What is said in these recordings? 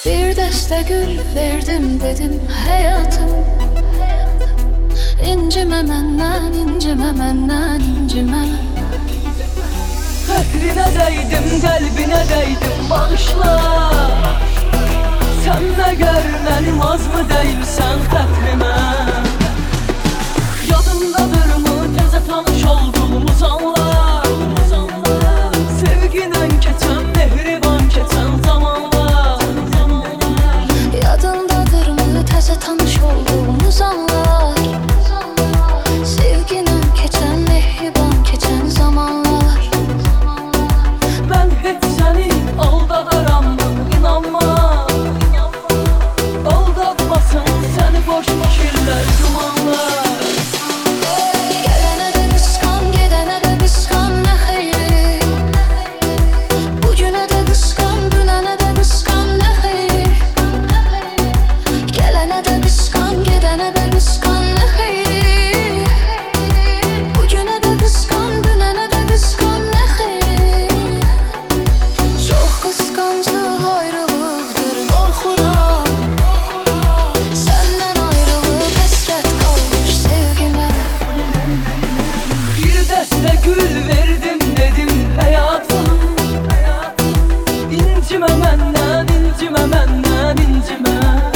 Bir deste gül verdim dedim hayatım. İncime menden, incime menden, incime. Katrine değdim, kalbine değdim, bağışla. Sen de görmenim az mı değilsen katrime. Yadındadır mı teze tanış olduğumuz anlar? Sevginen keçen, mehriban keçen zamanlar. Yadındadır mı teze tanış olduğumuz anlar? Sevginen keçen, mehriban keçen zamanlar. Ben hep seni aldadaram mı inanma. Aldatmasın seni boş fikirler, dumanlar. Gelene de kıskan, gidene de kıskan, ne hayır. Bugüne de kıskan, dünene de kıskan, ne hayır. Gelene de kıskan, gidene de kıskan, ne hayır. Bugüne de kıskan, dünene de kıskan, ne hayır. Çok kıskançlık ayrılıktır, korkuram. Senden ayrılık hasret kalmış sevgime. Bir deste gül verdim dedim hayatım. İncime menden, incime menden, incime.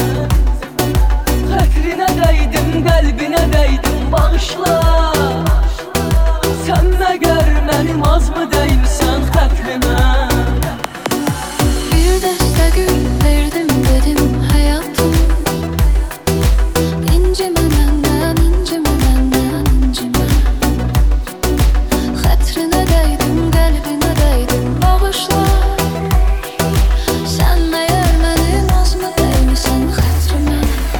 Katrine değdim, kalbine değdim, bağışla. Sen de görmenim az mı değilsen katrime. Bir deste gül verdim dedim hayatım. İncime menden, incime menden, incime. Hatrine değdim, kalbine değdim, bağışla. Sen meğer benim az mı değilsen hatrime.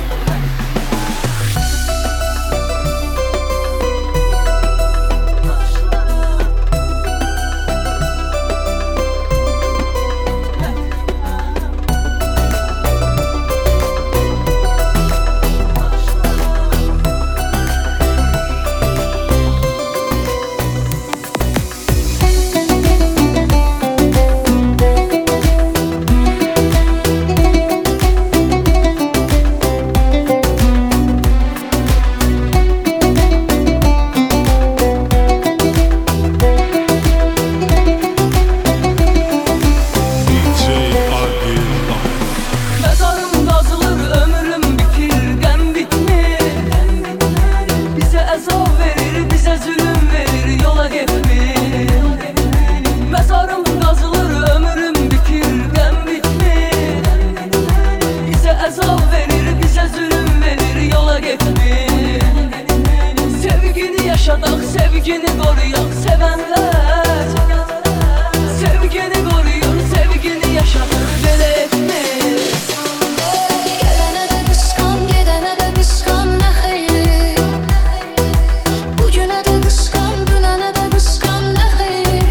Mezarım kazılır, ömrüm bitir, gem bitmir. Bize azap verir, bize zulüm verir, yola gitmir. Mezarım kazılır, ömrüm bitir, gem bitmir. Bize azap verir, bize zulüm verir, yola gitmir. Sevgini yaşadak, sevgini koruyak, sevenler. Sevgini koruyur, sevgini yaşatır, belə etmir. Gelene de kıskan, gidene de kıskan, ne hayır. Bugüne de kıskan, dünene de kıskan, ne hayır.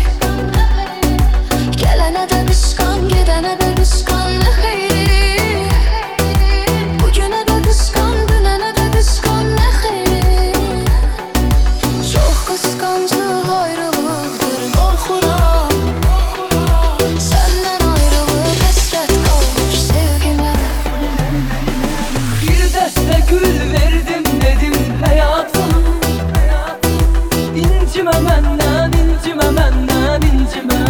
Gelene de kıskan, gidene de kıskan, ne hayır. Bugüne de kıskan, dünene de kıskan, ne hayır. Çok kıskançlık ayrılıktır, korkuram. Senden ayrılık hasret kalmış sevgime. Bir deste gül verdim dedim hayatım. İncime menden, incime menden, incime.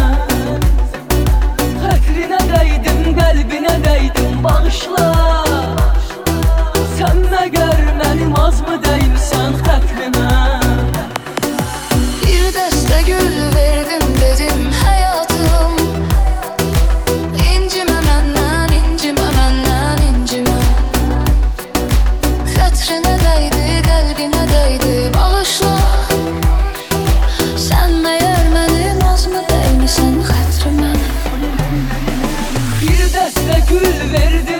Katrine değdim, kalbine değdim, bağışla. Sen de görmenim az mı değilsen katrime. Bir deste gül verdim dedim hayatım. İncime menden, incime menden, incime. Hatrine değdi, kalbine değdi, bağışla. Sen meğer benim az mı değilsen hatrime. Bir deste gül verdim